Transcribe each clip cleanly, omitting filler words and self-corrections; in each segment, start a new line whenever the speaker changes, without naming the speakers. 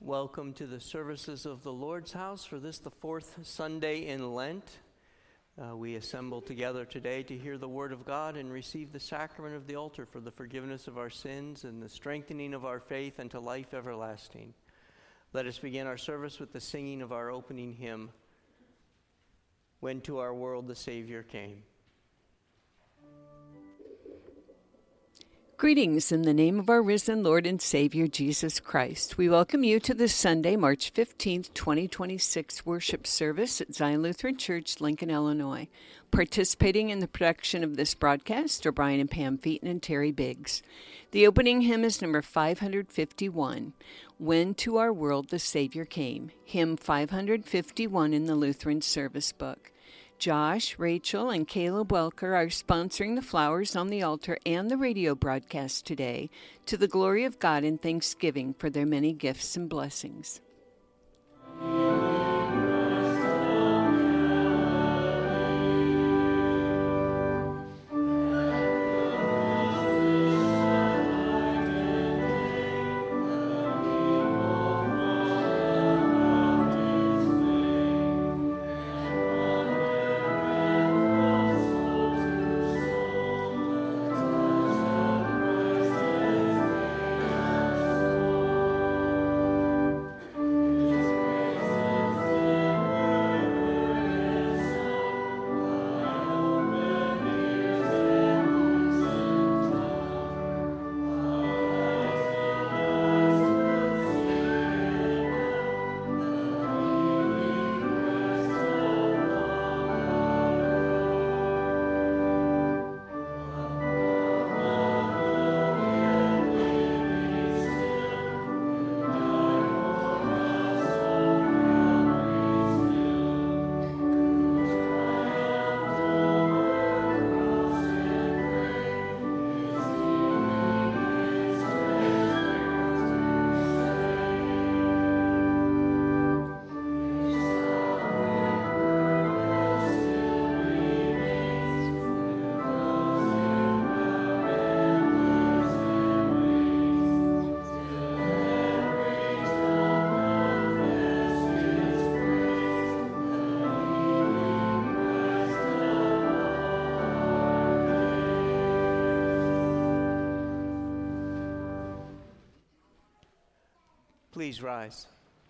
Welcome to the services of the Lord's house for this, the fourth Sunday in Lent. We assemble together today to hear the word of God and receive the sacrament of the altar for the forgiveness of our sins and the strengthening of our faith unto life everlasting. Let us begin our service with the singing of our opening hymn, When to Our World the Savior Came.
Greetings in the name of our risen Lord and Savior, Jesus Christ. We welcome you to this Sunday, March 15th, 2026 worship service at Zion Lutheran Church, Lincoln, Illinois. Participating in the production of this broadcast are Brian and Pam Featon and Terry Biggs. The opening hymn is number 551, When to Our World the Savior Came, hymn 551 in the Lutheran Service Book. Josh, Rachel, and Caleb Welker are sponsoring the flowers on the altar and the radio broadcast today to the glory of God in thanksgiving for their many gifts and blessings.
Please rise.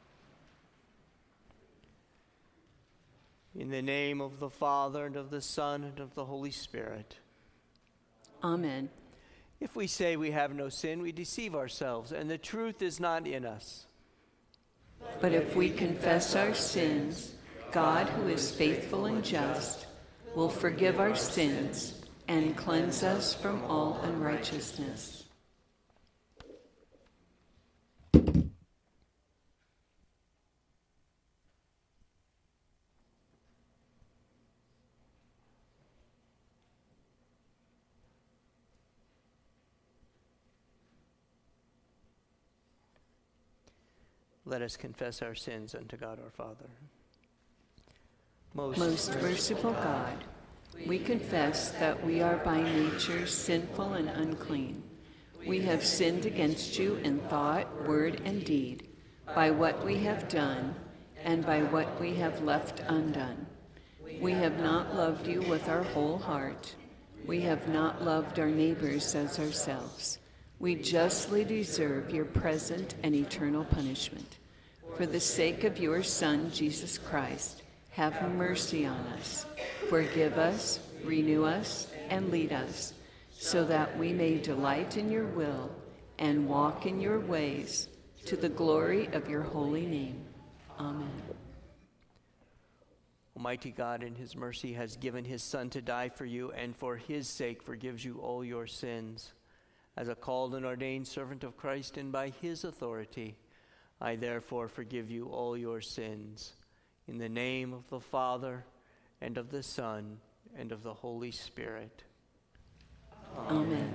In the name of the Father, and of the Son, and of the Holy Spirit.
Amen.
If we say we have no sin, we deceive ourselves, and the truth is not in us.
But if we confess our sins, God, who is faithful and just, will forgive our sins and cleanse us from all unrighteousness.
Let us confess our sins unto God our Father.
Most merciful God, we confess that we are by nature sinful and unclean. We have sinned against you in thought, word, and deed, by what we have done and by what we have left undone. We have not loved you with our whole heart. We have not loved our neighbors as ourselves. We justly deserve your present and eternal punishment. For the sake of your Son, Jesus Christ, have mercy on us. Forgive us, renew us, and lead us, so that we may delight in your will and walk in your ways, to the glory of your holy name. Amen.
Almighty God in his mercy has given his Son to die for you, and for his sake forgives you all your sins. As a called and ordained servant of Christ, and by his authority, I therefore forgive you all your sins. In the name of the Father, and of the Son, and of the Holy Spirit.
Amen.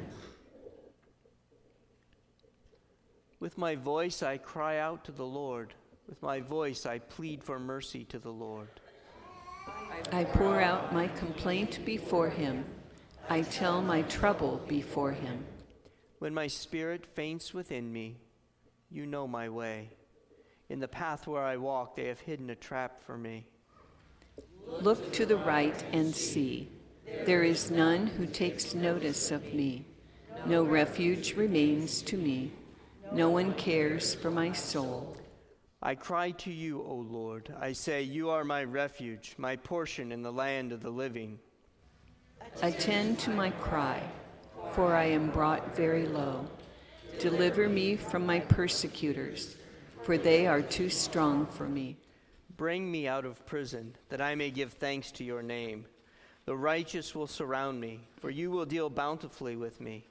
With my voice I cry out to the Lord. With my voice I plead for mercy to the Lord.
I pour out my complaint before him. I tell my trouble before him.
When my spirit faints within me, you know my way. In the path where I walk, they have hidden a trap for me.
Look to the right and see. There is none who takes notice of me. No refuge remains to me. No one cares for my soul.
I cry to you, O Lord. I say, you are my refuge, my portion in the land of the living.
Attend to my cry, for I am brought very low. Deliver me from my persecutors, for they are too strong for me.
Bring me out of prison, that I may give thanks to your name. The righteous will surround me, for you will deal bountifully with me.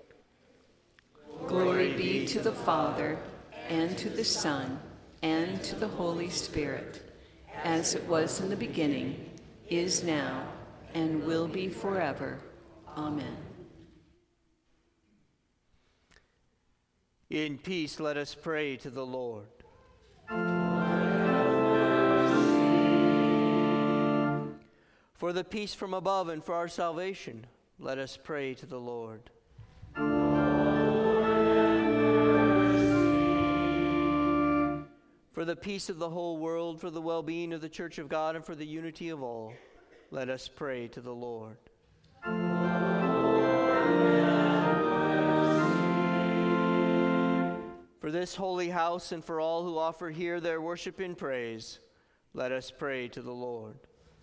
Glory be to the Father, and to the Son, and to the Holy Spirit, as it was in the beginning, is now, and will be forever. Amen.
In peace, let us pray to the Lord. For the peace from above and for our salvation, let us pray to the Lord. For the peace of the whole world, for the well-being of the Church of God, and for the unity of all, let us pray to the Lord. For this holy house and for all who offer here their worship and praise, let us pray to the Lord.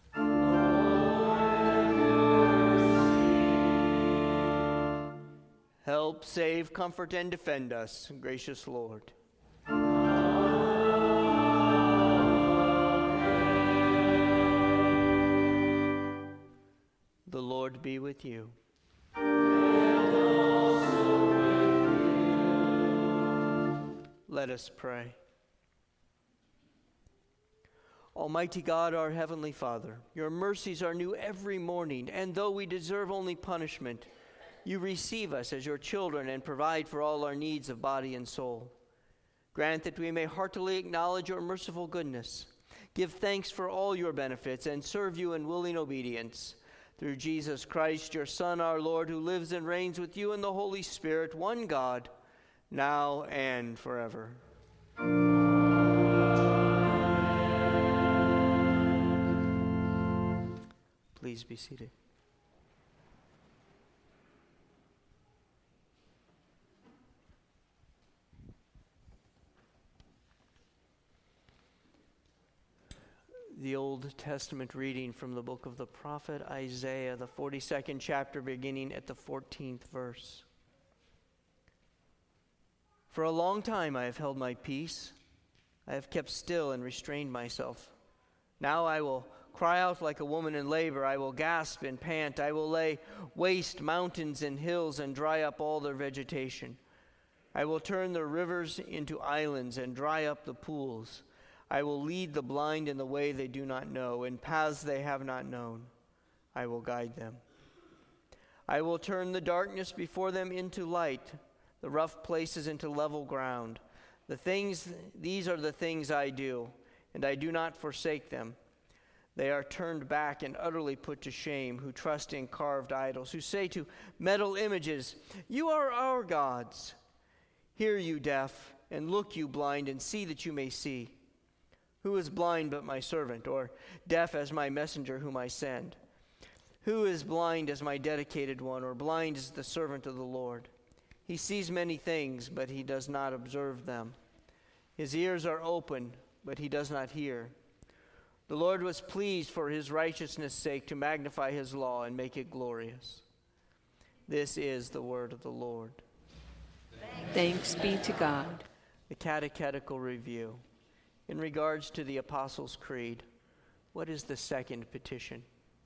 Help, save, comfort, and defend us, gracious Lord. The Lord be with you. Let us pray. Almighty God, our Heavenly Father, your mercies are new every morning, and though we deserve only punishment, you receive us as your children and provide for all our needs of body and soul. Grant that we may heartily acknowledge your merciful goodness, give thanks for all your benefits, and serve you in willing obedience. Through Jesus Christ, your Son, our Lord, who lives and reigns with you in the Holy Spirit, one God, now and forever. Please be seated. The Old Testament reading from the book of the prophet Isaiah, the 42nd chapter, beginning at the 14th verse. For a long time I have held my peace. I have kept still and restrained myself. Now I will cry out like a woman in labor. I will gasp and pant. I will lay waste mountains and hills and dry up all their vegetation. I will turn the rivers into islands and dry up the pools. I will lead the blind in the way they do not know, in paths they have not known. I will guide them. I will turn the darkness before them into light, the rough places into level ground. These are the things I do, and I do not forsake them. They are turned back and utterly put to shame, who trust in carved idols, who say to metal images, "You are our gods." Hear, you deaf, and look, you blind, and see that you may see. Who is blind but my servant, or deaf as my messenger whom I send? Who is blind as my dedicated one, or blind as the servant of the Lord? He sees many things, but he does not observe them. His ears are open, but he does not hear. The Lord was pleased for his righteousness' sake to magnify his law and make it glorious. This is the word of the Lord.
Thanks be to God.
The Catechetical Review. In regards to the Apostles' Creed, what is the second petition?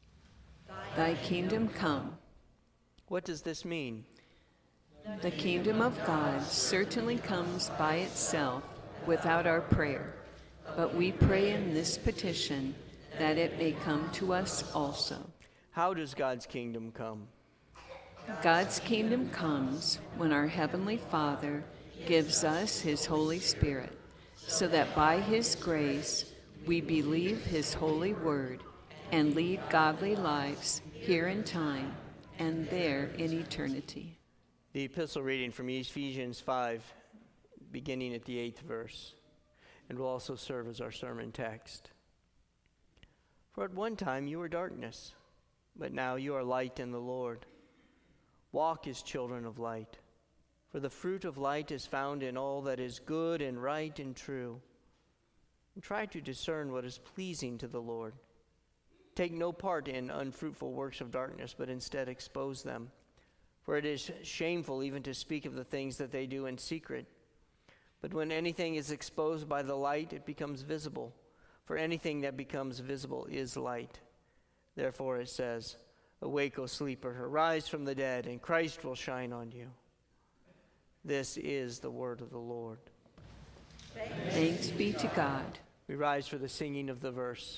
Thy kingdom come.
What does this mean?
The kingdom of God certainly comes by itself without our prayer, but we pray in this petition that it may come to us also.
How does God's kingdom come?
God's kingdom comes when our Heavenly Father gives us his Holy Spirit, so that by his grace we believe his holy word and lead godly lives here in time and there in eternity.
The epistle reading from Ephesians 5, beginning at the 8th verse. and will also serve as our sermon text. For at one time you were darkness, but now you are light in the Lord. Walk as children of light, for the fruit of light is found in all that is good and right and true. And try to discern what is pleasing to the Lord. Take no part in unfruitful works of darkness, but instead expose them. For it is shameful even to speak of the things that they do in secret. But when anything is exposed by the light, it becomes visible. For anything that becomes visible is light. Therefore it says, "Awake, O sleeper, arise from the dead, and Christ will shine on you." This is the word of the Lord.
Thanks be to God.
We rise for the singing of the verse.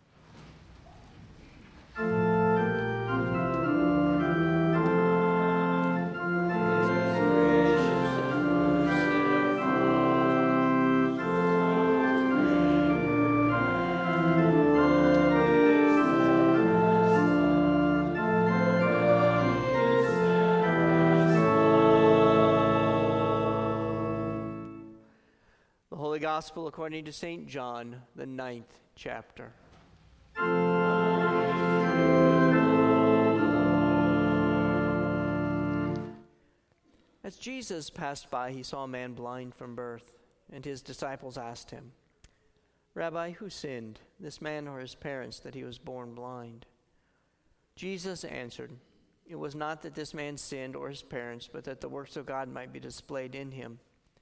Gospel according to St. John, the 9th chapter. As Jesus passed by, he saw a man blind from birth, and his disciples asked him, "Rabbi, who sinned, this man or his parents, that he was born blind?" Jesus answered, "It was not that this man sinned or his parents, but that the works of God might be displayed in him.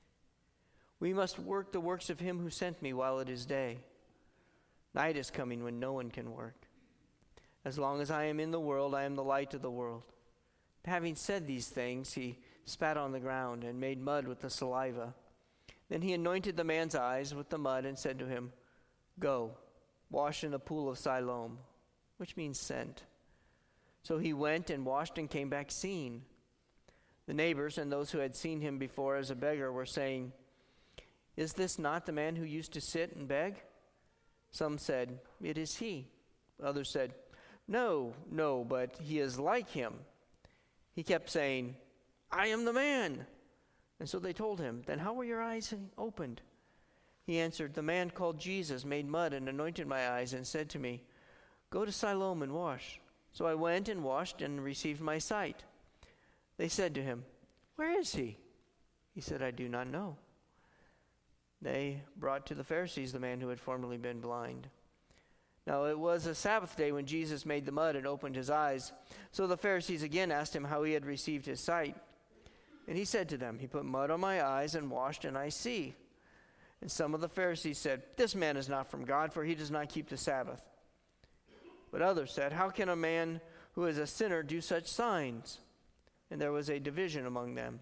We must work the works of him who sent me while it is day. Night is coming when no one can work. As long as I am in the world, I am the light of the world." Having said these things, he spat on the ground and made mud with the saliva. Then he anointed the man's eyes with the mud and said to him, "Go, wash in the pool of Siloam," which means sent. So he went and washed and came back seeing. The neighbors and those who had seen him before as a beggar were saying, "Is this not the man who used to sit and beg?" Some said, "It is he." Others said, No, but he is like him." He kept saying, "I am the man." And so they told him, "Then how were your eyes opened?" He answered, "The man called Jesus made mud and anointed my eyes and said to me, 'Go to Siloam and wash.' So I went and washed and received my sight." They said to him, "Where is he?" He said, "I do not know." They brought to the Pharisees the man who had formerly been blind. Now it was a Sabbath day when Jesus made the mud and opened his eyes. So the Pharisees again asked him how he had received his sight. And he said to them, "He put mud on my eyes and washed, and I see." And some of the Pharisees said, "This man is not from God, for he does not keep the Sabbath." But others said, "How can a man who is a sinner do such signs?" And there was a division among them.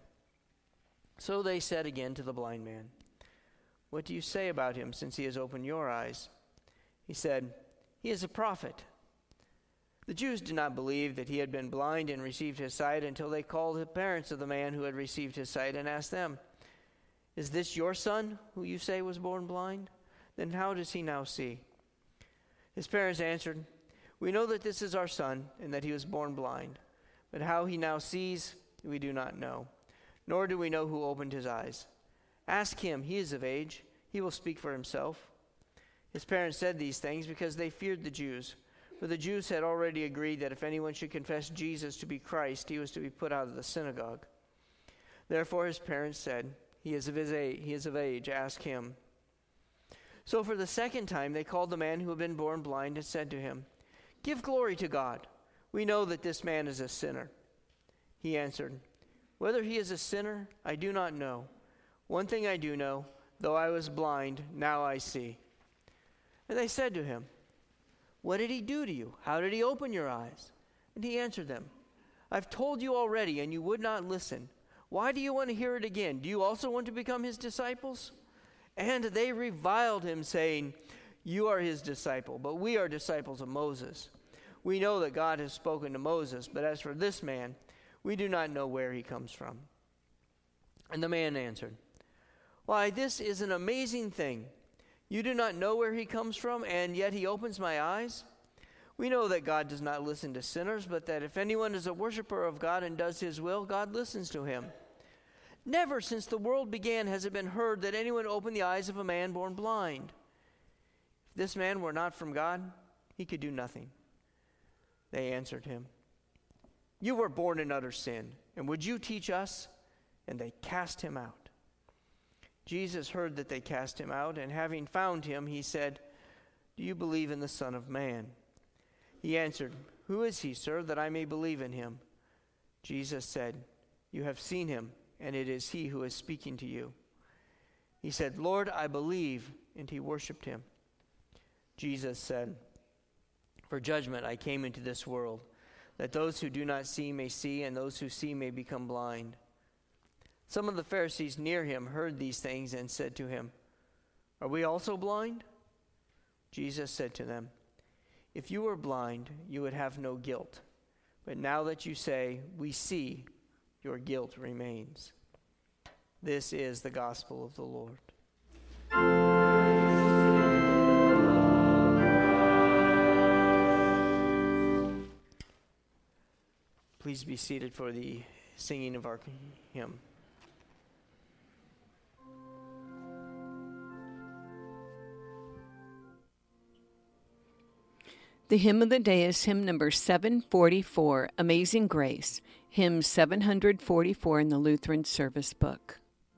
So they said again to the blind man, "What do you say about him, since he has opened your eyes?" He said, "He is a prophet." The Jews did not believe that he had been blind and received his sight until they called the parents of the man who had received his sight and asked them, "Is this your son, who you say was born blind? Then how does he now see?" His parents answered, "We know that this is our son and that he was born blind. But how he now sees, we do not know, nor do we know who opened his eyes. Ask him, he is of age. He will speak for himself." His parents said these things because they feared the Jews. For the Jews had already agreed that if anyone should confess Jesus to be Christ, he was to be put out of the synagogue. Therefore his parents said, He is of age, ask him." So for the second time they called the man who had been born blind and said to him, "Give glory to God. We know that this man is a sinner." He answered, "Whether he is a sinner, I do not know. One thing I do know, though I was blind, now I see." And they said to him, "What did he do to you? How did he open your eyes?" And he answered them, "I've told you already, and you would not listen. Why do you want to hear it again? Do you also want to become his disciples?" And they reviled him, saying, "You are his disciple, but we are disciples of Moses. We know that God has spoken to Moses, but as for this man, we do not know where he comes from." And the man answered, "Why, this is an amazing thing. You do not know where he comes from, and yet he opens my eyes? We know that God does not listen to sinners, but that if anyone is a worshiper of God and does his will, God listens to him. Never since the world began has it been heard that anyone opened the eyes of a man born blind. If this man were not from God, he could do nothing." They answered him, "You were born in utter sin, and would you teach us?" And they cast him out. Jesus heard that they cast him out, and having found him, he said, "Do you believe in the Son of Man?" He answered, "Who is he, sir, that I may believe in him?" Jesus said, "You have seen him, and it is he who is speaking to you." He said, "Lord, I believe," and he worshipped him. Jesus said, "For judgment I came into this world, that those who do not see may see, and those who see may become blind." Some of the Pharisees near him heard these things and said to him, "Are we also blind?" Jesus said to them, "If you were blind, you would have no guilt. But now that you say, 'We see,' your guilt remains." This is the gospel of the Lord. Please be seated for the singing of our hymn.
The hymn of the day is hymn number 744, Amazing Grace, hymn 744 in the Lutheran Service Book.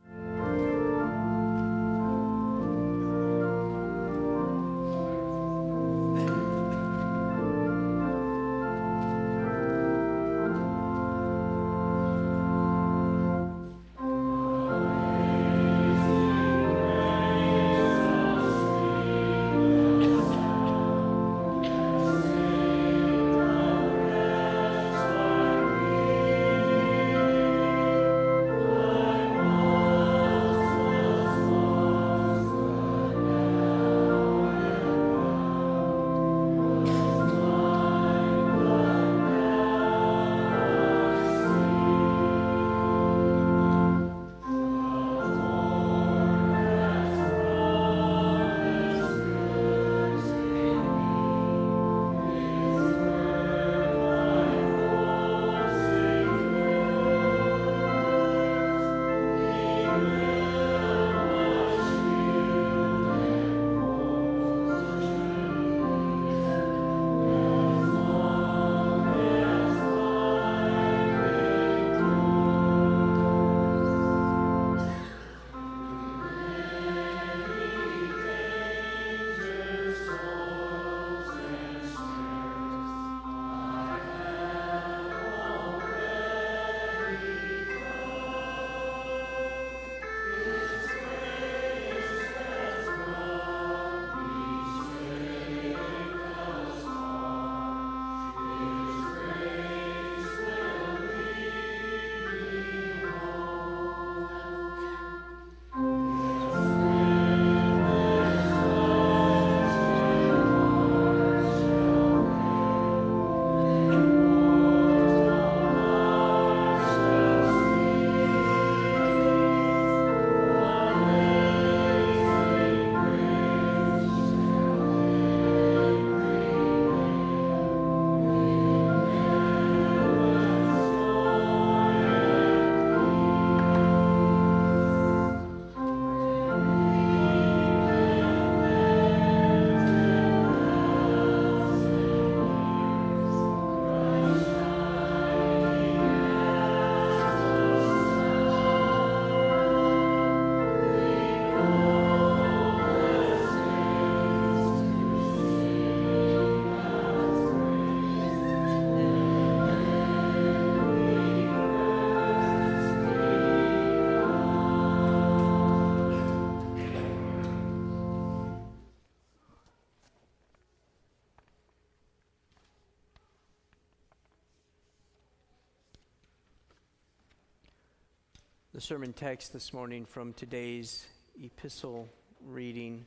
The sermon text this morning from today's epistle reading,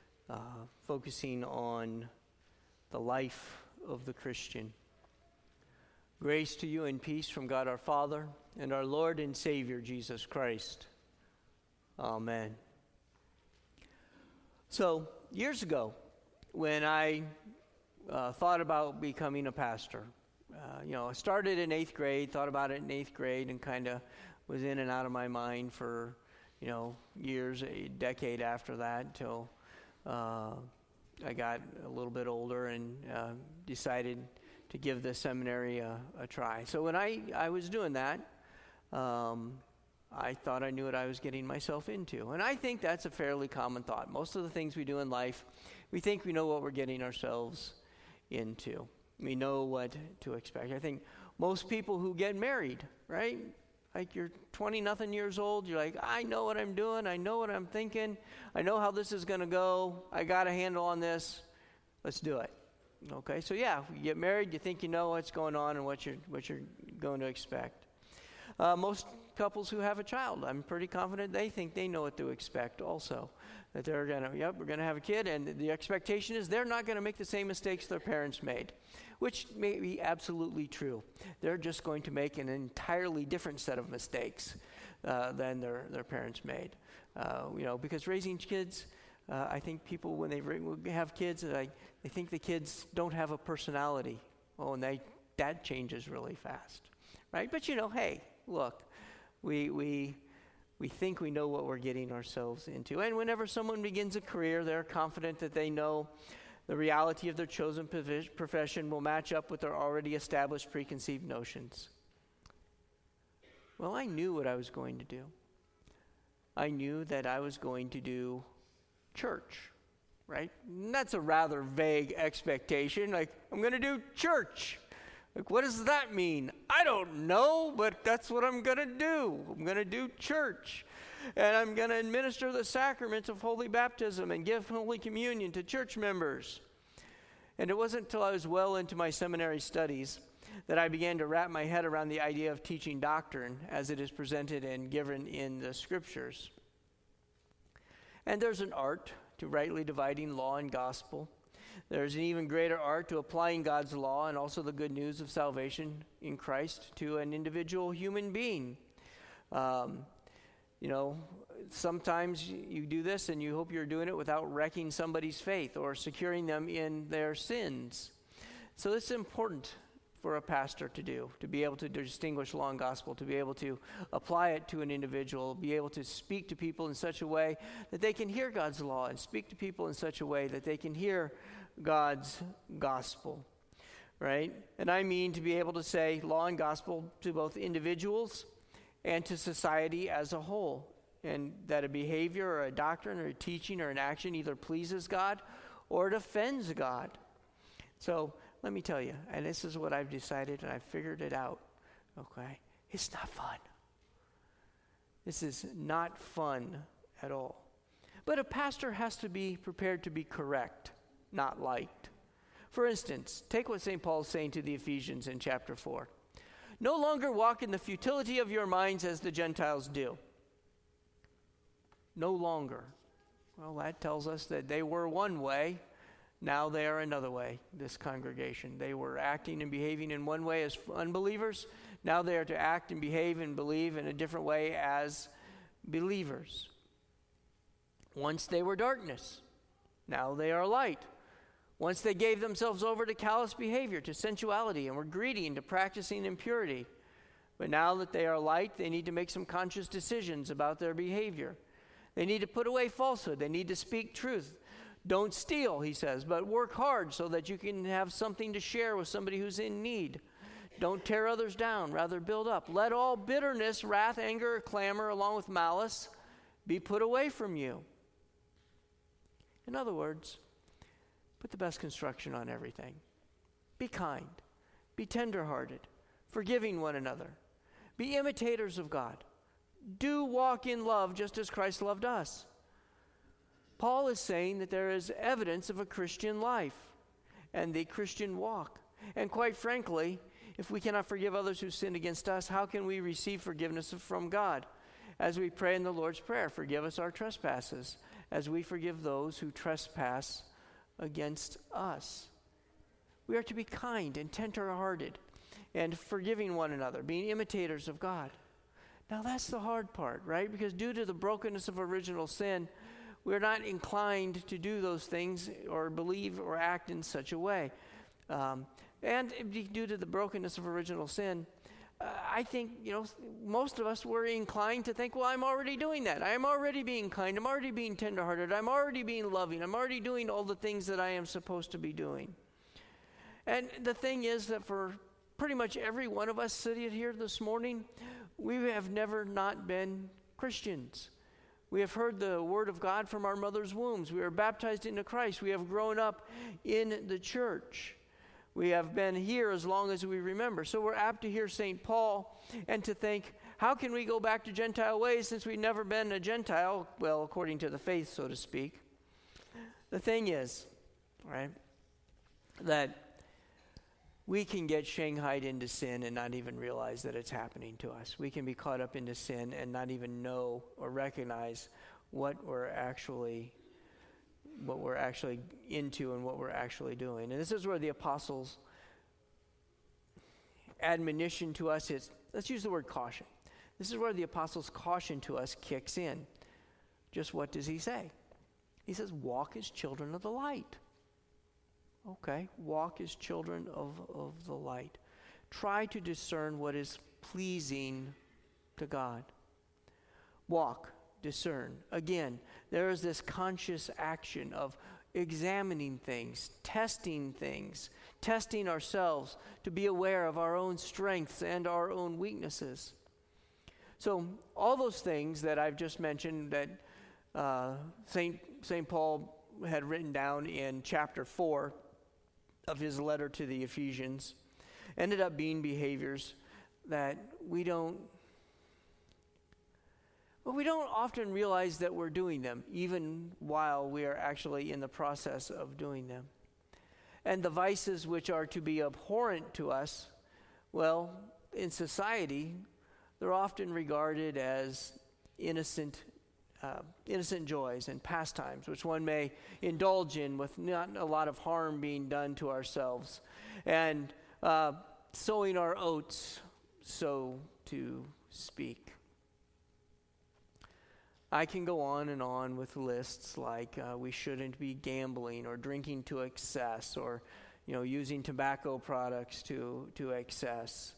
focusing on the life of the Christian. Grace to you and peace from God our Father and our Lord and Savior Jesus Christ. Amen. So, years ago, when I thought about becoming a pastor, I started in 8th grade, thought about it in 8th grade, and kind of was in and out of my mind for, years, a decade after that, until I got a little bit older and decided to give the seminary a try. So when I was doing that, I thought I knew what I was getting myself into. And I think that's a fairly common thought. Most of the things we do in life, we think we know what we're getting ourselves into. We know what to expect. I think most people who get married, right? Like you're 20-nothing years old, you're like, I know what I'm doing, I know what I'm thinking, I know how this is going to go, I got a handle on this, let's do it. Okay, so yeah, you get married, you think you know what's going on and what you're going to expect. Most couples who have a child, I'm pretty confident they think they know what to expect also. That they're going to, we're going to have a kid, and the expectation is they're not going to make the same mistakes their parents made, which may be absolutely true. They're just going to make an entirely different set of mistakes than their parents made. Because raising kids, I think people, when they have kids, they think the kids don't have a personality. Oh, and that changes really fast, right? But hey, look, we think we know what we're getting ourselves into. And whenever someone begins a career, they're confident that they know the reality of their chosen profession will match up with their already established preconceived notions. Well, I knew what I was going to do. I knew that I was going to do church, right? And that's a rather vague expectation. Like, I'm going to do church. Like, what does that mean? I don't know, but that's what I'm going to do. I'm going to do church. And I'm going to administer the sacrament of holy baptism and give Holy Communion to church members. And it wasn't until I was well into my seminary studies that I began to wrap my head around the idea of teaching doctrine as it is presented and given in the Scriptures. And there's an art to rightly dividing law and gospel. There's an even greater art to applying God's law and also the good news of salvation in Christ to an individual human being. Sometimes you do this and you hope you're doing it without wrecking somebody's faith or securing them in their sins. So it's important for a pastor to do, to be able to distinguish law and gospel, to be able to apply it to an individual, be able to speak to people in such a way that they can hear God's law and speak to people in such a way that they can hear God's gospel, right? And I mean to be able to say law and gospel to both individuals and to society as a whole, and that a behavior or a doctrine or a teaching or an action either pleases God or it offends God. So let me tell you, and this is what I've decided and I've figured it out, okay? It's not fun. This is not fun at all. But a pastor has to be prepared to be correct, not liked. For instance, take what St. Paul is saying to the Ephesians in chapter 4. No longer walk in the futility of your minds as the Gentiles do. No longer. Well, that tells us that they were one way. Now they are another way, this congregation. They were acting and behaving in one way as unbelievers. Now they are to act and behave and believe in a different way as believers. Once they were darkness. Now they are light. Once they gave themselves over to callous behavior, to sensuality, and were greedy and to practicing impurity. But now that they are light, they need to make some conscious decisions about their behavior. They need to put away falsehood. They need to speak truth. Don't steal, he says, but work hard so that you can have something to share with somebody who's in need. Don't tear others down, rather build up. Let all bitterness, wrath, anger, clamor, along with malice, be put away from you. In other words, put the best construction on everything. Be kind. Be tenderhearted, forgiving one another. Be imitators of God. Do walk in love just as Christ loved us. Paul is saying that there is evidence of a Christian life and the Christian walk. And quite frankly, if we cannot forgive others who sinned against us, how can we receive forgiveness from God? As we pray in the Lord's Prayer, forgive us our trespasses, as we forgive those who trespass against us. We are to be kind and tender-hearted and forgiving one another, being imitators of God. Now that's the hard part, right? Because due to the brokenness of original sin, we're not inclined to do those things or believe or act in such a way. And due to the brokenness of original sin, I think, most of us were inclined to think, well, I'm already doing that. I'm already being kind. I'm already being tenderhearted. I'm already being loving. I'm already doing all the things that I am supposed to be doing. And the thing is that for pretty much every one of us sitting here this morning, we have never not been Christians. We have heard the word of God from our mother's wombs. We are baptized into Christ. We have grown up in the church. We have been here as long as we remember. So we're apt to hear St. Paul and to think, how can we go back to Gentile ways since we've never been a Gentile? Well, according to the faith, so to speak. The thing is, right, that we can get shanghaied into sin and not even realize that it's happening to us. We can be caught up into sin and not even know or recognize what we're actually into and what we're actually doing. And this is where the apostles' admonition to us is, let's use the word caution. This is where the apostles' caution to us kicks in. Just what does he say? He says, walk as children of the light. Okay, walk as children of the light. Try to discern what is pleasing to God. Walk, discern. Again, there is this conscious action of examining things, testing ourselves to be aware of our own strengths and our own weaknesses. So all those things that I've just mentioned that St. Paul had written down in chapter 4 of his letter to the Ephesians ended up being behaviors that we don't often realize that we're doing them, even while we are actually in the process of doing them. And the vices which are to be abhorrent to us, well, in society, they're often regarded as innocent joys and pastimes, which one may indulge in with not a lot of harm being done to ourselves. And sowing our oats, so to speak. I can go on and on with lists like we shouldn't be gambling or drinking to excess or using tobacco products to excess.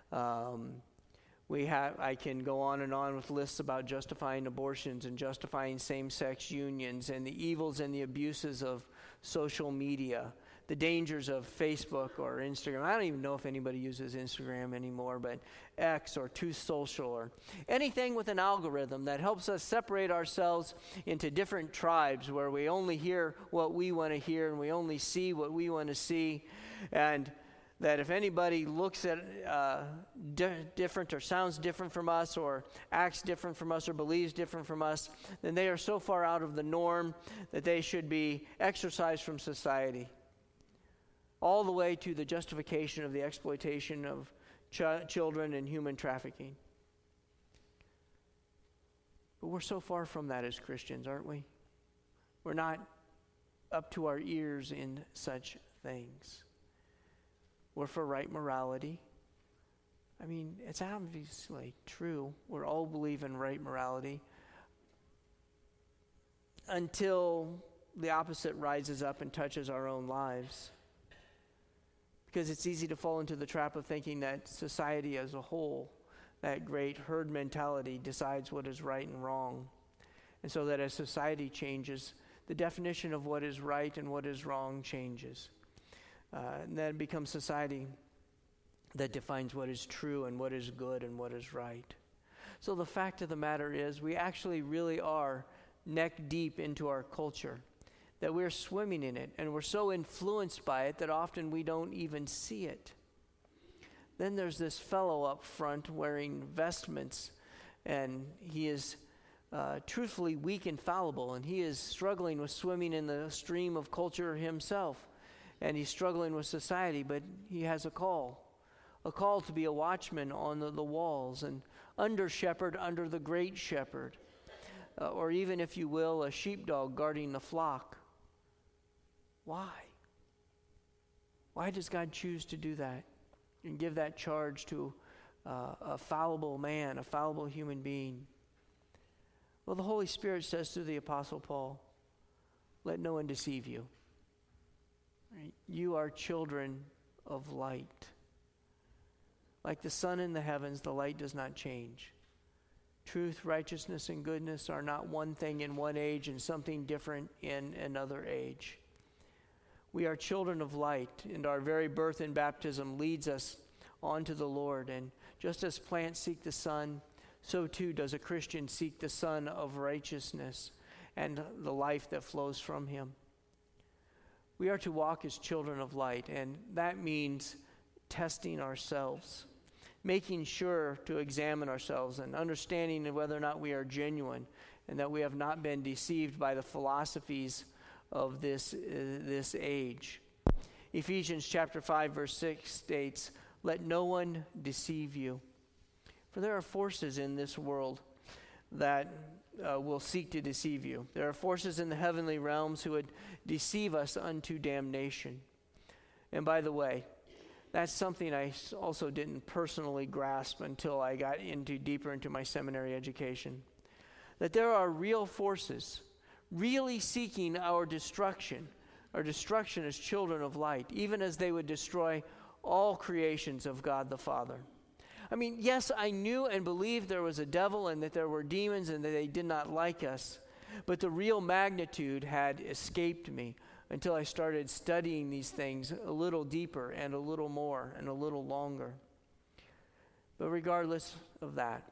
I can go on and on with lists about justifying abortions and justifying same-sex unions and the evils and the abuses of social media, the dangers of Facebook or Instagram. I don't even know if anybody uses Instagram anymore, but X or Truth Social or anything with an algorithm that helps us separate ourselves into different tribes where we only hear what we want to hear and we only see what we want to see, and that if anybody looks at different or sounds different from us or acts different from us or believes different from us, then they are so far out of the norm that they should be exorcised from society, all the way to the justification of the exploitation of children and human trafficking. But we're so far from that as Christians, aren't we? We're not up to our ears in such things. We're for right morality. I mean, it's obviously true. We all believe in right morality until the opposite rises up and touches our own lives. Because it's easy to fall into the trap of thinking that society as a whole, that great herd mentality, decides what is right and wrong. And so that as society changes, the definition of what is right and what is wrong changes. And then it becomes society that defines what is true and what is good and what is right. So the fact of the matter is, we actually really are neck deep into our culture, that we're swimming in it, and we're so influenced by it that often we don't even see it. Then there's this fellow up front wearing vestments, and he is truthfully weak and fallible, and he is struggling with swimming in the stream of culture himself. And he's struggling with society, but he has a call to be a watchman on the walls, and under shepherd under the great shepherd, or even, if you will, a sheepdog guarding the flock. Why? Why does God choose to do that and give that charge to a fallible man, a fallible human being? Well, the Holy Spirit says through the Apostle Paul, let no one deceive you. Right? You are children of light. Like the sun in the heavens, the light does not change. Truth, righteousness, and goodness are not one thing in one age and something different in another age. We are children of light, and our very birth and baptism leads us on to the Lord. And just as plants seek the sun, so too does a Christian seek the sun of righteousness and the life that flows from him. We are to walk as children of light, and that means testing ourselves, making sure to examine ourselves and understanding whether or not we are genuine and that we have not been deceived by the philosophies of this age. Ephesians chapter 5 verse 6 states, "Let no one deceive you." For there are forces in this world that will seek to deceive you. There are forces in the heavenly realms who would deceive us unto damnation. And by the way, that's something I also didn't personally grasp until I got deeper into my seminary education. That there are real forces really seeking our destruction as children of light, even as they would destroy all creations of God the Father. I mean, yes, I knew and believed there was a devil and that there were demons and that they did not like us, but the real magnitude had escaped me until I started studying these things a little deeper and a little more and a little longer. But regardless of that,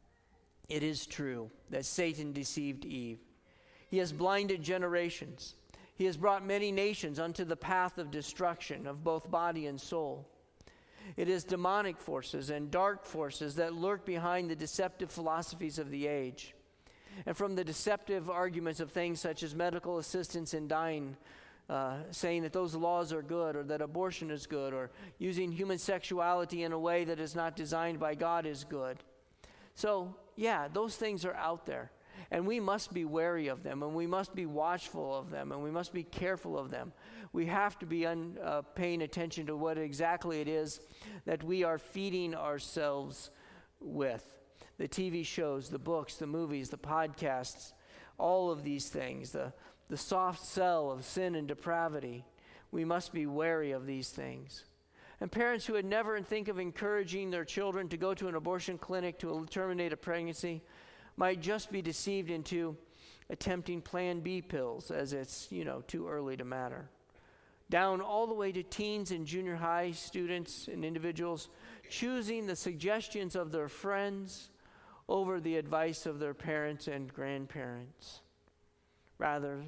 it is true that Satan deceived Eve. He has blinded generations. He has brought many nations unto the path of destruction of both body and soul. It is demonic forces and dark forces that lurk behind the deceptive philosophies of the age. And from the deceptive arguments of things such as medical assistance in dying, saying that those laws are good or that abortion is good, or using human sexuality in a way that is not designed by God is good. So, yeah, those things are out there. And we must be wary of them, and we must be watchful of them, and we must be careful of them. We have to be paying attention to what exactly it is that we are feeding ourselves with. The TV shows, the books, the movies, the podcasts, all of these things, the soft sell of sin and depravity. We must be wary of these things. And parents who would never think of encouraging their children to go to an abortion clinic to terminate a pregnancy might just be deceived into attempting Plan B pills, as it's, too early to matter. Down all the way to teens and junior high students and individuals choosing the suggestions of their friends over the advice of their parents and grandparents. Rather,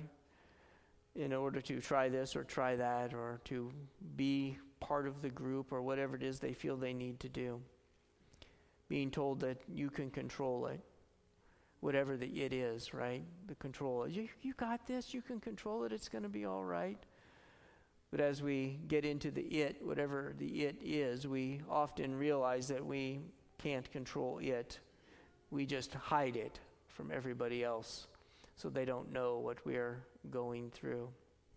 in order to try this or try that, or to be part of the group or whatever it is they feel they need to do. Being told that you can control it. Whatever the it is, right? The control. You got this, you can control it, it's going to be all right. But as we get into the it, whatever the it is, we often realize that we can't control it. We just hide it from everybody else so they don't know what we are going through.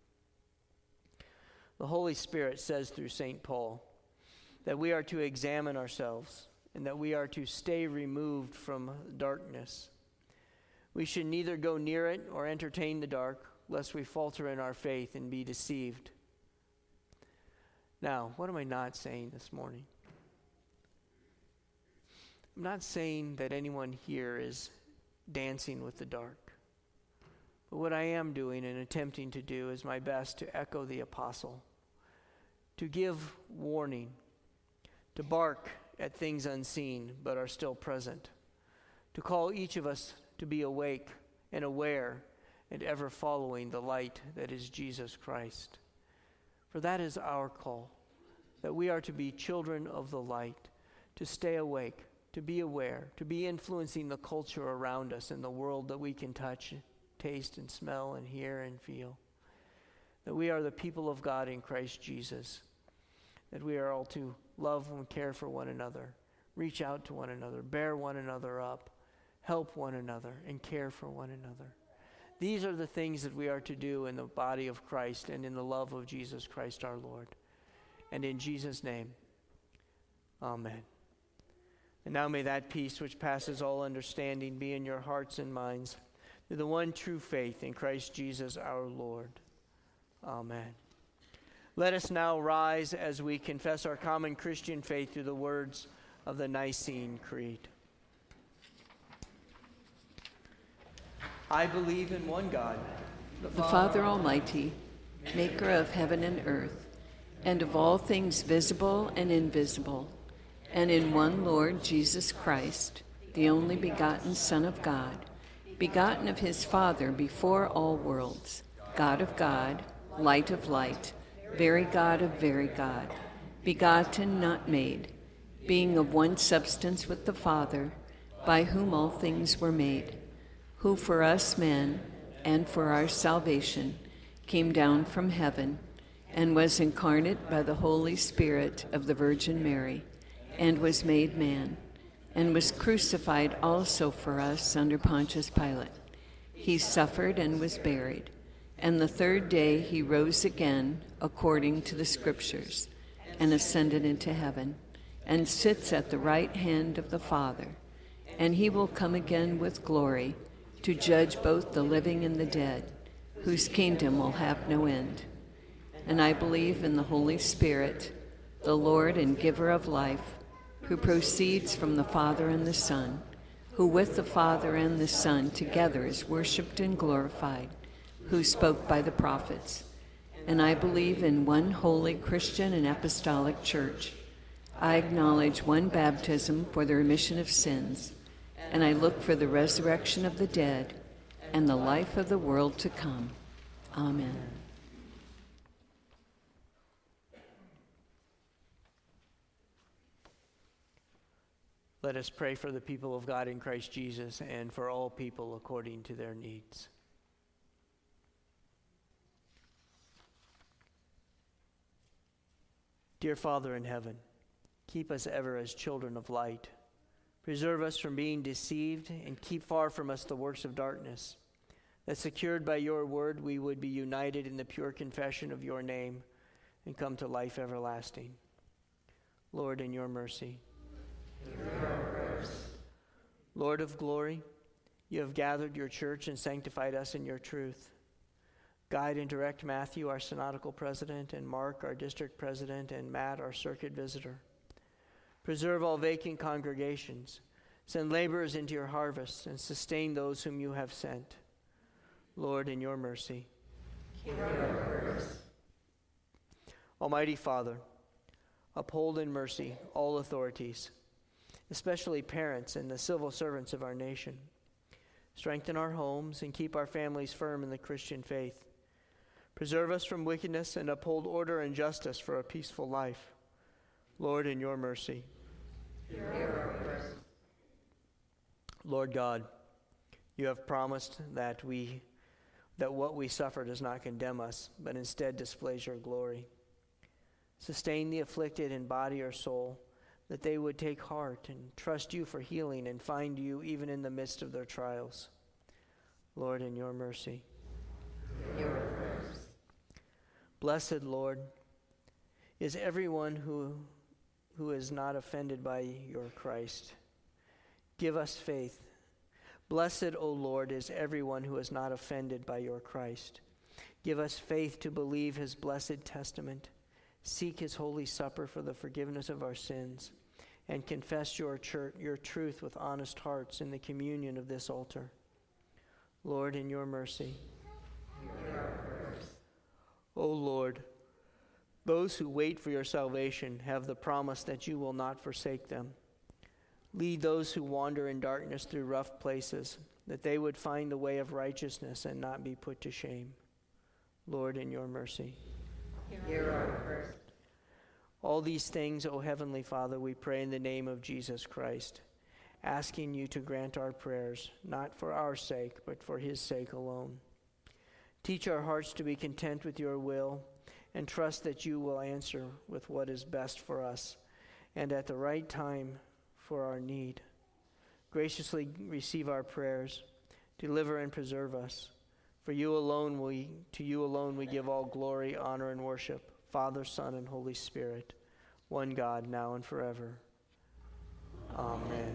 The Holy Spirit says through St. Paul that we are to examine ourselves and that we are to stay removed from darkness. We should neither go near it or entertain the dark, lest we falter in our faith and be deceived. Now, what am I not saying this morning? I'm not saying that anyone here is dancing with the dark. But what I am doing and attempting to do is my best to echo the apostle, to give warning, to bark at things unseen but are still present, to call each of us to be awake and aware and ever following the light that is Jesus Christ. For that is our call, that we are to be children of the light, to stay awake, to be aware, to be influencing the culture around us and the world that we can touch, taste, and smell and hear and feel. That we are the people of God in Christ Jesus, that we are all to love and care for one another, reach out to one another, bear one another up, help one another, and care for one another. These are the things that we are to do in the body of Christ and in the love of Jesus Christ our Lord. And in Jesus' name, amen. And now may that peace which passes all understanding be in your hearts and minds through the one true faith in Christ Jesus our Lord. Amen. Let us now rise as we confess our common Christian faith through the words of the Nicene Creed. I believe in one God,
the Father Almighty, maker of heaven and earth, and of all things visible and invisible, and in one Lord Jesus Christ, the only begotten Son of God, begotten of his Father before all worlds, God of God, light of light, very God of very God, begotten, not made, being of one substance with the Father, by whom all things were made, who for us men and for our salvation came down from heaven and was incarnate by the Holy Spirit of the Virgin Mary, and was made man, and was crucified also for us under Pontius Pilate. He suffered and was buried, and the third day he rose again according to the Scriptures, and ascended into heaven, and sits at the right hand of the Father. And he will come again with glory to judge both the living and the dead, whose kingdom will have no end. And I believe in the Holy Spirit, the Lord and giver of life, who proceeds from the Father and the Son, who with the Father and the Son together is worshipped and glorified, who spoke by the prophets. And I believe in one holy Christian and apostolic church. I acknowledge one baptism for the remission of sins, and I look for the resurrection of the dead and the life of the world to come. Amen.
Let us pray for the people of God in Christ Jesus and for all people according to their needs. Dear Father in heaven, keep us ever as children of light. Preserve us from being deceived, and keep far from us the works of darkness, that secured by your word we would be united in the pure confession of your name and come to life everlasting. Lord, in your mercy. Lord of glory, you have gathered your church and sanctified us in your truth. Guide and direct Matthew, our synodical president, and Mark, our district president, and Matt, our circuit visitor. Preserve all vacant congregations. Send laborers into your harvest, and sustain those whom you have sent. Lord, in your mercy. Hear our prayers. Almighty Father, uphold in mercy all authorities, especially parents and the civil servants of our nation. Strengthen our homes and keep our families firm in the Christian faith. Preserve us from wickedness and uphold order and justice for a peaceful life. Lord, in your mercy. Hear our prayers. Lord God, you have promised that what we suffer does not condemn us, but instead displays your glory. Sustain the afflicted in body or soul, that they would take heart and trust you for healing and find you even in the midst of their trials. Lord, in your mercy. Hear our prayers. Blessed Lord, is everyone who is not offended by your Christ. Give us faith. Blessed, O Lord, is everyone who is not offended by your Christ. Give us faith to believe his blessed testament, seek his holy supper for the forgiveness of our sins, and confess your truth with honest hearts in the communion of this altar. Lord, in your mercy. Hear our prayers. O Lord, those who wait for your salvation have the promise that you will not forsake them. Lead those who wander in darkness through rough places, that they would find the way of righteousness and not be put to shame. Lord, in your mercy. Hear our prayers. All these things, O Heavenly Father, we pray in the name of Jesus Christ, asking you to grant our prayers, not for our sake, but for his sake alone. Teach our hearts to be content with your will, and trust that you will answer with what is best for us, and at the right time for our need. Graciously receive our prayers, deliver and preserve us. To you alone we give all glory, honor, and worship, Father, Son, and Holy Spirit, one God, now and forever. Amen.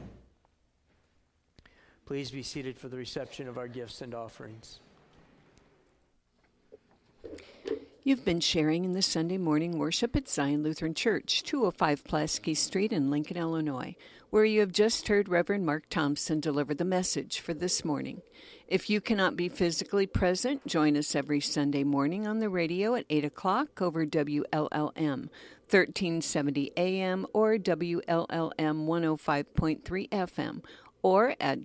Please be seated for the reception of our gifts and offerings.
You've been sharing in the Sunday morning worship at Zion Lutheran Church, 205 Pulaski Street in Lincoln, Illinois, where you have just heard Reverend Mark Thompson deliver the message for this morning. If you cannot be physically present, join us every Sunday morning on the radio at 8 o'clock over WLLM 1370 AM or WLLM 105.3 FM, or at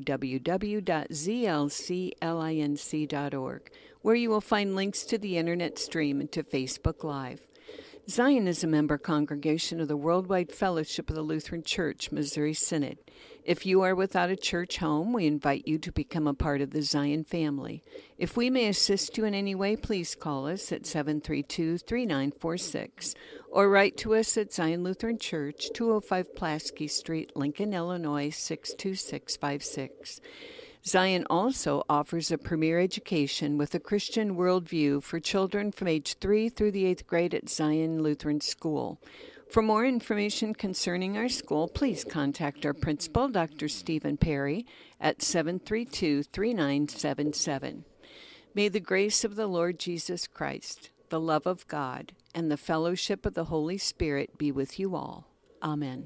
www.zlclinc.org, where you will find links to the internet stream and to Facebook Live. Zion is a member congregation of the Worldwide Fellowship of the Lutheran Church, Missouri Synod. If you are without a church home, we invite you to become a part of the Zion family. If we may assist you in any way, please call us at 732-3946 or write to us at Zion Lutheran Church, 205 Pulaski Street, Lincoln, Illinois, 62656. Zion also offers a premier education with a Christian worldview for children from age 3 through the 8th grade at Zion Lutheran School. For more information concerning our school, please contact our principal, Dr. Stephen Perry, at 732-3977. May the grace of the Lord Jesus Christ, the love of God, and the fellowship of the Holy Spirit be with you all. Amen.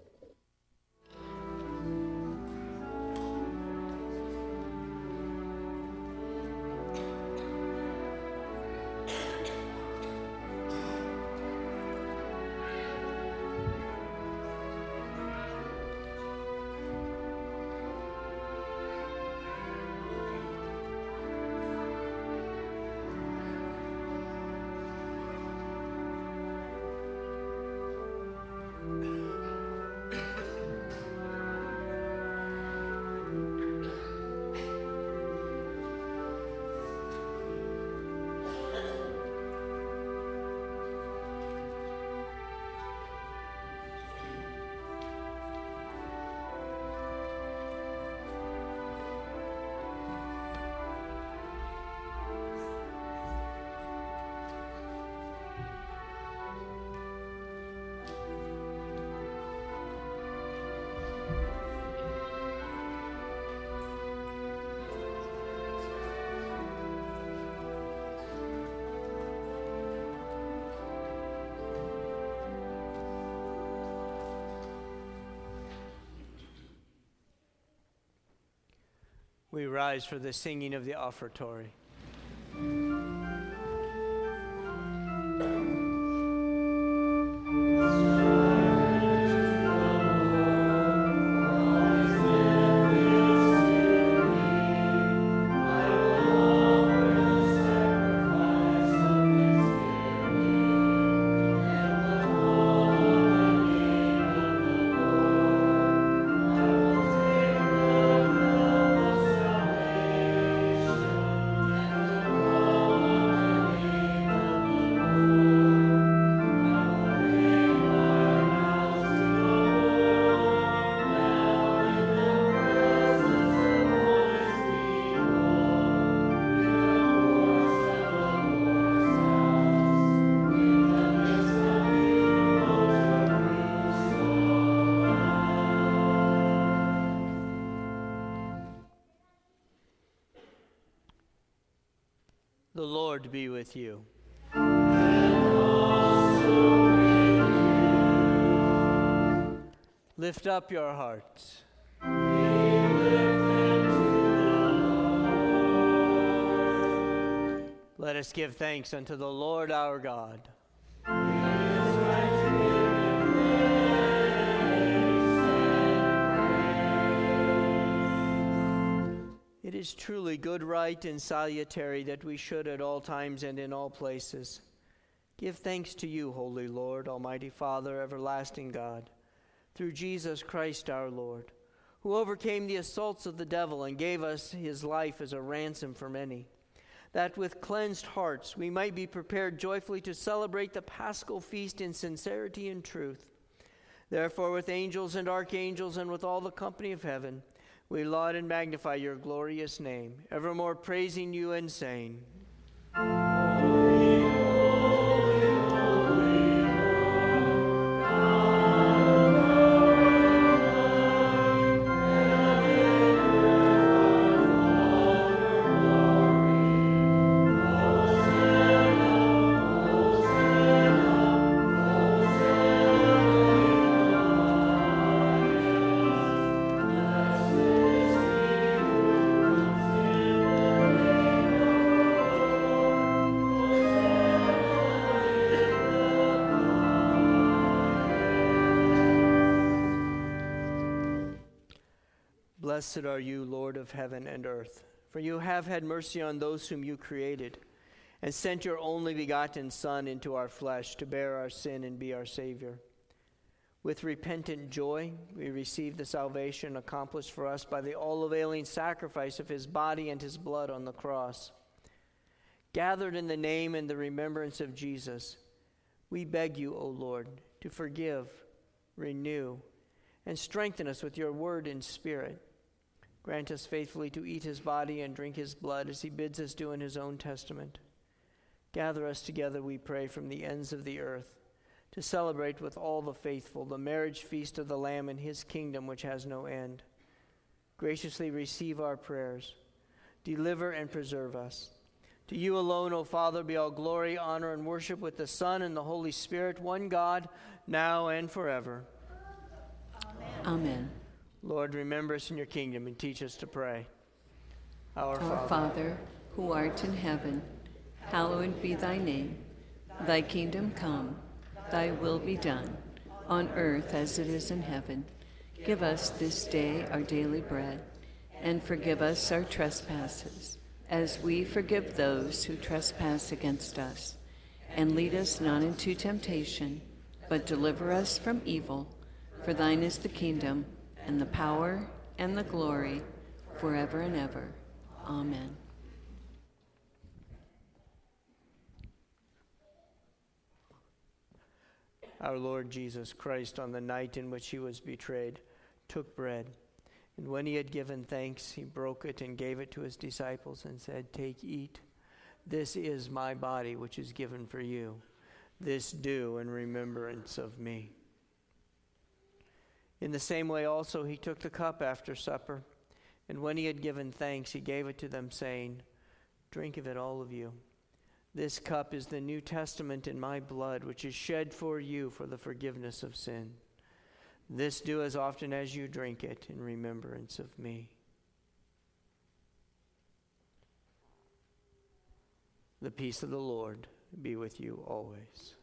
We rise for the singing of the offertory. The Lord be with you. And also with you. Lift up your hearts. We lift them to the Lord. Let us give thanks unto the Lord our God. It is right to give him thanks and praise. It is truly good, right, and salutary that we should at all times and in all places give thanks to you, Holy Lord, Almighty Father, everlasting God, through Jesus Christ our Lord, who overcame the assaults of the devil and gave us his life as a ransom for many, that with cleansed hearts we might be prepared joyfully to celebrate the Paschal feast in sincerity and truth. Therefore, with angels and archangels and with all the company of heaven, we laud and magnify your glorious name, evermore praising you and saying, Holy, holy, holy, Lord God Almighty. Blessed are you, Lord of heaven and earth, for you have had mercy on those whom you created, and sent your only begotten Son into our flesh to bear our sin and be our Savior. With repentant joy, we receive the salvation accomplished for us by the all-availing sacrifice of his body and his blood on the cross. Gathered in the name and the remembrance of Jesus, we beg you, O Lord, to forgive, renew, and strengthen us with your word and spirit. Grant us faithfully to eat his body and drink his blood as he bids us do in his own testament. Gather us together, we pray, from the ends of the earth to celebrate with all the faithful the marriage feast of the Lamb in his kingdom which has no end. Graciously receive our prayers. Deliver and preserve us. To you alone, O Father, be all glory, honor, and worship with the Son and the Holy Spirit, one God, now and forever.
Amen.
Lord, remember us in your kingdom and teach us to pray.
Our Father, who art in heaven, hallowed be thy name. Thy kingdom come, thy will be done, on earth as it is in heaven. Give us this day our daily bread, and forgive us our trespasses, as we forgive those who trespass against us. And lead us not into temptation, but deliver us from evil. For thine is the kingdom, and the power, and the glory, forever and ever. Amen.
Our Lord Jesus Christ, on the night in which he was betrayed, took bread, and when he had given thanks, he broke it and gave it to his disciples and said, "Take, eat. This is my body, which is given for you. This do in remembrance of me." In the same way also he took the cup after supper, and when he had given thanks, he gave it to them, saying, "Drink of it, all of you. This cup is the New Testament in my blood, which is shed for you for the forgiveness of sin. This do as often as you drink it in remembrance of me." The peace of the Lord be with you always.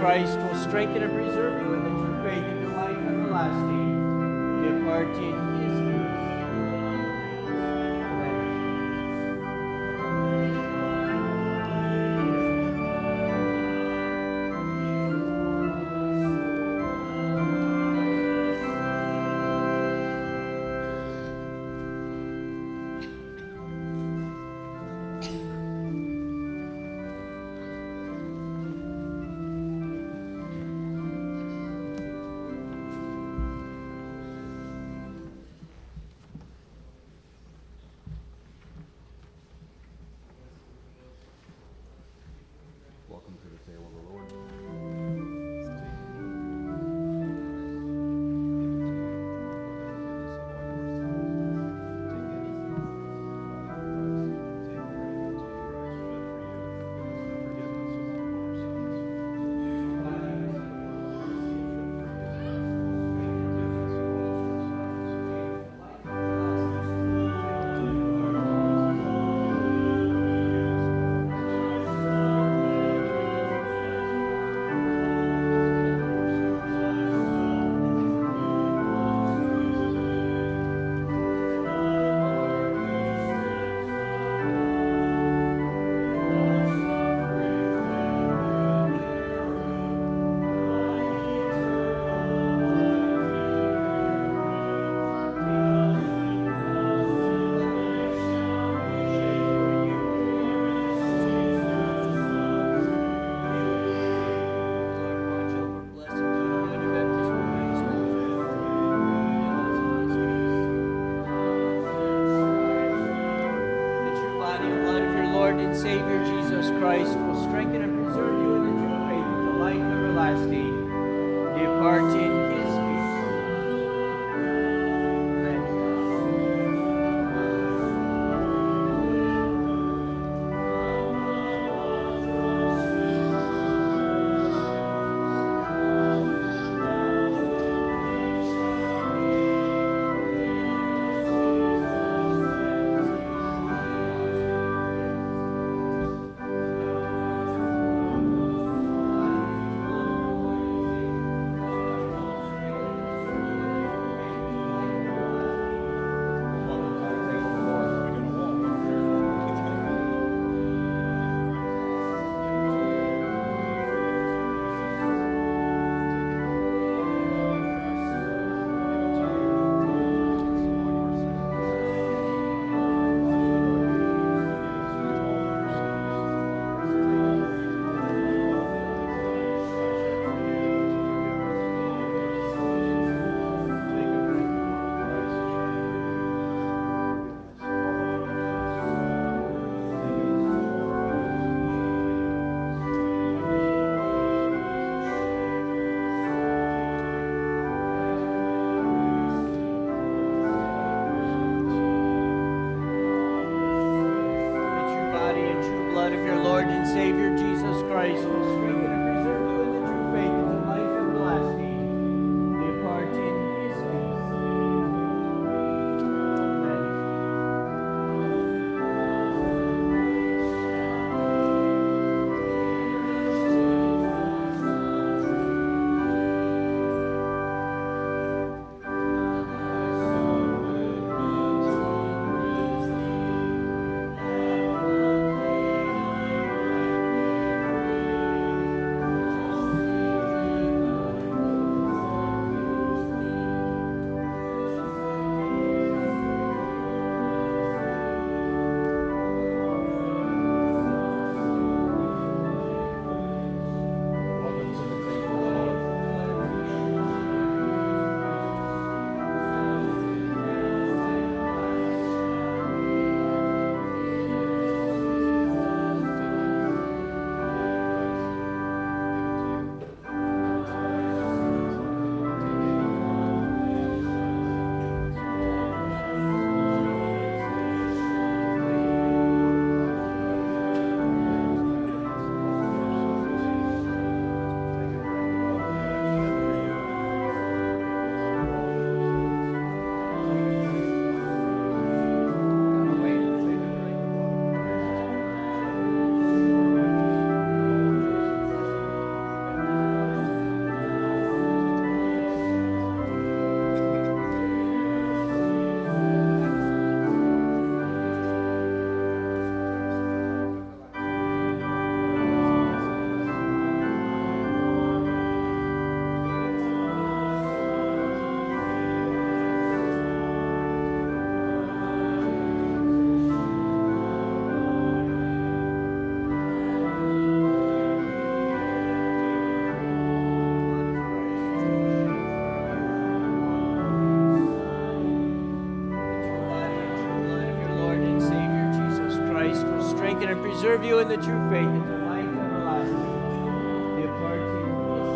Christ will strengthen and preserve you in the true faith and the life everlasting. Depart in his peace.
Welcome to the table of the Lord. Savior Jesus Christ will strengthen and preserve you in the true faith of the life everlasting. Depart in his peace. Blood of your Lord and Savior Jesus Christ will strengthen and preserve you in the true faith of the life everlasting. Depart in his peace. preserve you in the true faith unto life everlasting. Depart in peace.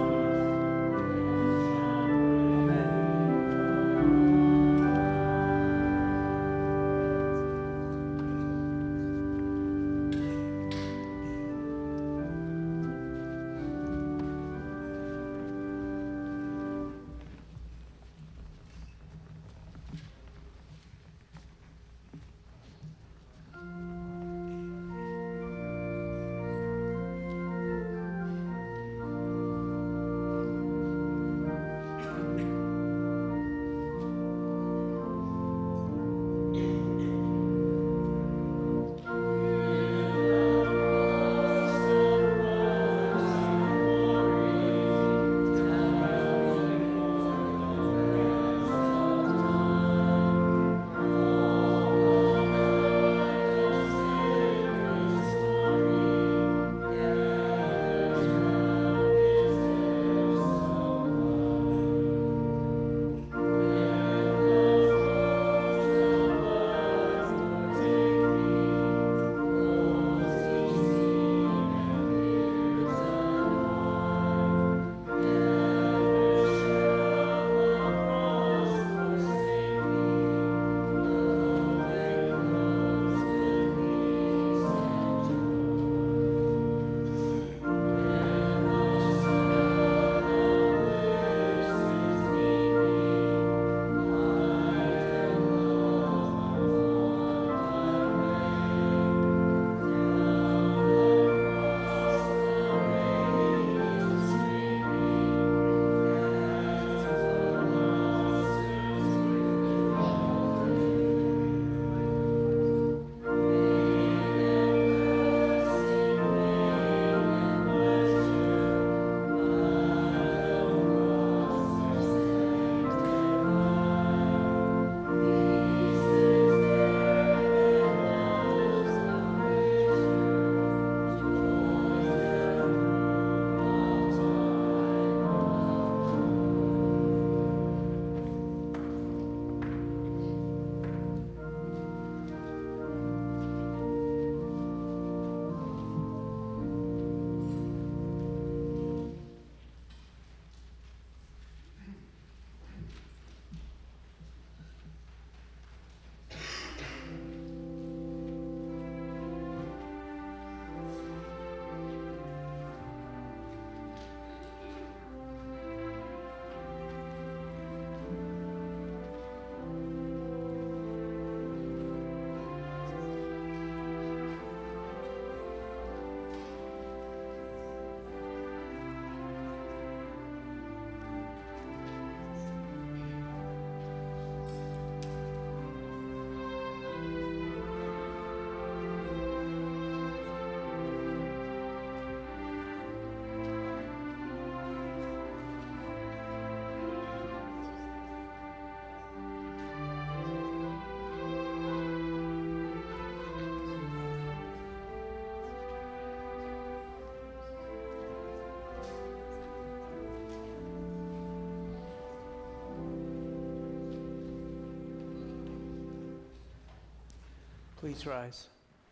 Please rise.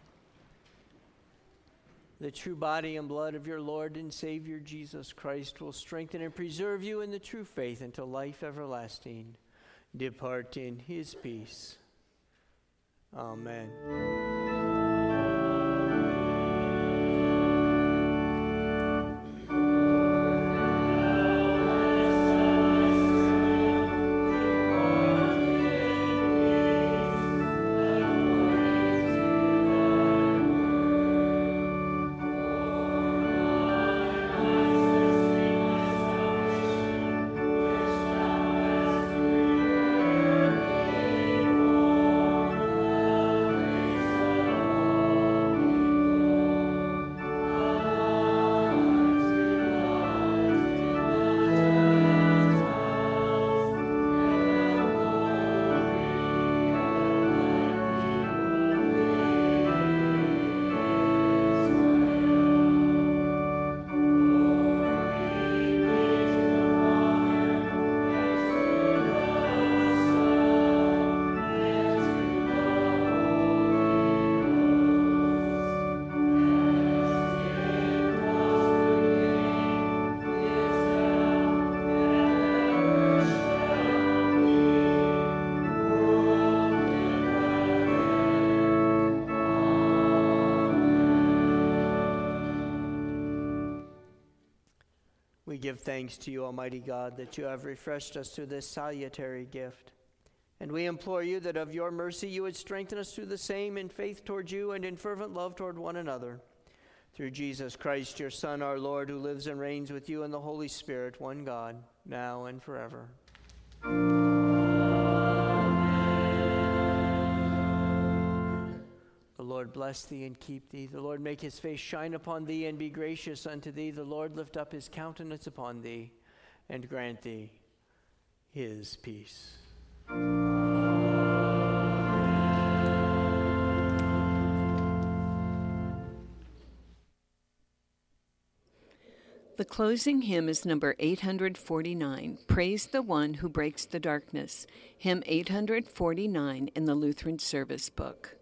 The true body and blood of your Lord and Savior Jesus Christ will strengthen and preserve you in the true faith until life everlasting. Depart in his peace. Amen. We give thanks to you, Almighty God, that you have refreshed us through this salutary gift. And we implore you that of your mercy you would strengthen us through the same in faith toward you and in fervent love toward one another. Through Jesus Christ, your Son, our Lord, who lives and reigns with you in the Holy Spirit, one God, now and forever. The Lord bless thee and keep thee. The Lord make his face shine upon thee and be gracious unto thee. The Lord lift up his countenance upon thee and grant thee his peace.
The closing hymn is number 849, Praise the One Who Breaks the Darkness, hymn 849 in the Lutheran Service Book.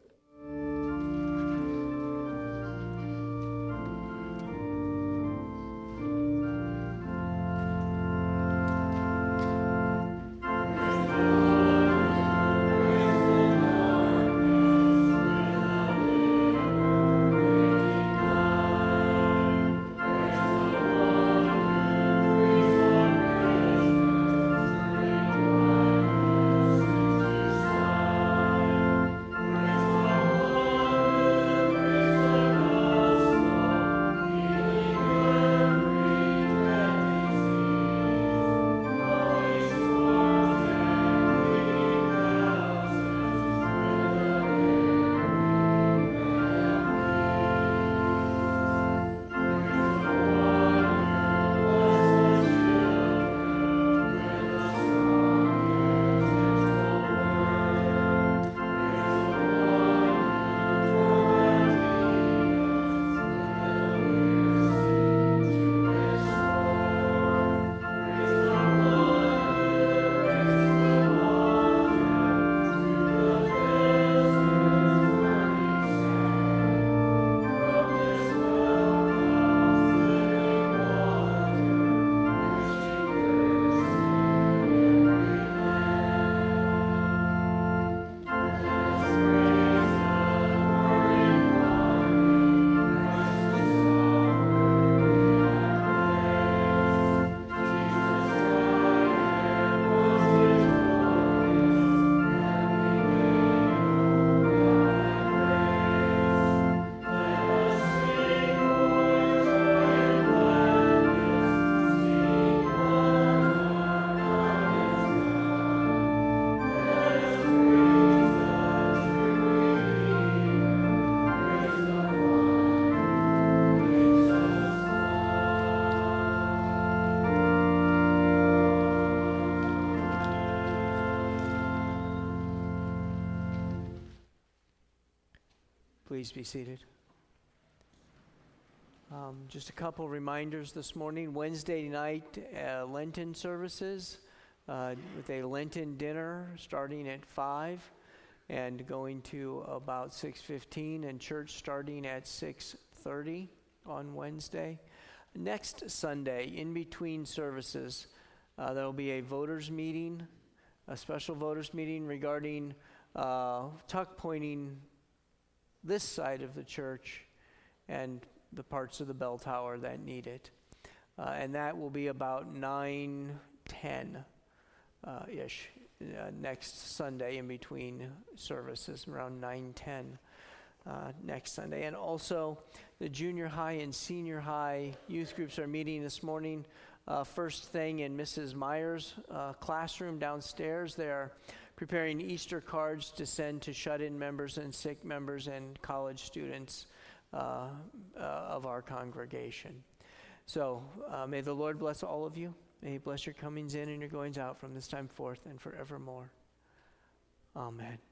Please be seated. Just a couple reminders this morning. Wednesday night, Lenten services with a Lenten dinner starting at 5 and going to about 6:15, and church starting at 6:30 on Wednesday. Next Sunday, in between services, there will be a voters meeting, a special voters meeting regarding tuck pointing this side of the church and the parts of the bell tower that need it. And that will be about 9:10 ish next Sunday in between services, around 9:10 next Sunday. And also the junior high and senior high youth groups are meeting this morning. First thing in Mrs. Meyer's classroom downstairs. They are preparing Easter cards to send to shut-in members and sick members and college students of our congregation. So may the Lord bless all of you. May he bless your comings in and your goings out from this time forth and forevermore. Amen.